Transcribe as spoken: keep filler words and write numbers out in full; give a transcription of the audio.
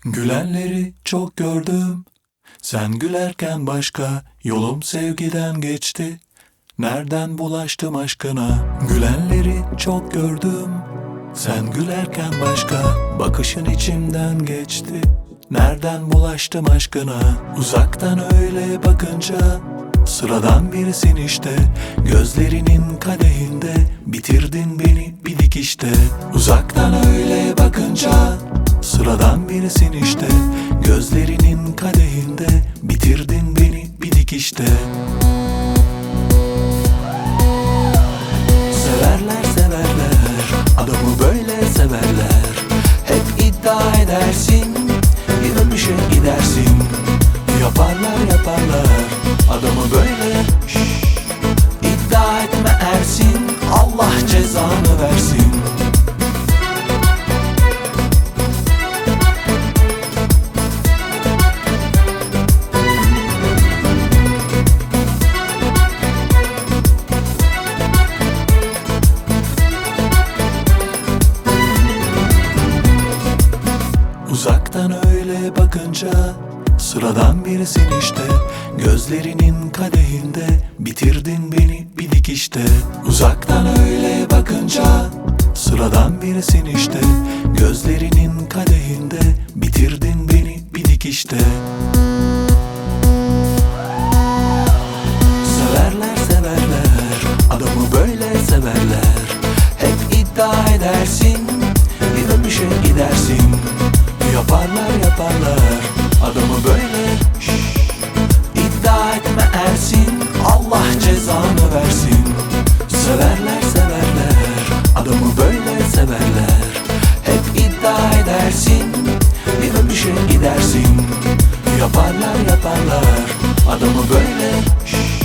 Gülenleri çok gördüm, sen gülerken başka, yolum sevgiden geçti. Nereden bulaştım aşkına? Gülenleri çok gördüm, sen gülerken başka, bakışın içimden geçti. Nereden bulaştım aşkına? Uzaktan öyle bakınca sıradan birisin işte. Gözlerinin kadehinde bitirdin beni bir dikişte. Uzaktan öyle bakınca sıradan birisin işte. Gözlerinin kadehinde bitirdin beni bir dikişte. Severler severler, adamı böyle severler. Hep iddia edersin, bir öpüşe gidersin. Yaparlar yaparlar, adamı böyle. Şşş, iddia etme Ersin, Allah cezanı versin. Uzaktan öyle bakınca sıradan birisin işte. Gözlerinin kadehinde bitirdin beni bir dikişte. Uzaktan öyle bakınca sıradan birisin işte. Gözlerinin kadehinde bitirdin beni bir dikişte. Severler severler, adamı böyle severler. Hep iddia edersin, bir öpüşe gidersin. Yaparlar yaparlar, adamı böyle. Şşş, iddia etme Ersin, Allah cezanı versin. Severler severler, adamı böyle severler. Hep iddia edersin, bir öpüşe gidersin. Yaparlar yaparlar, adamı böyle. Şşş.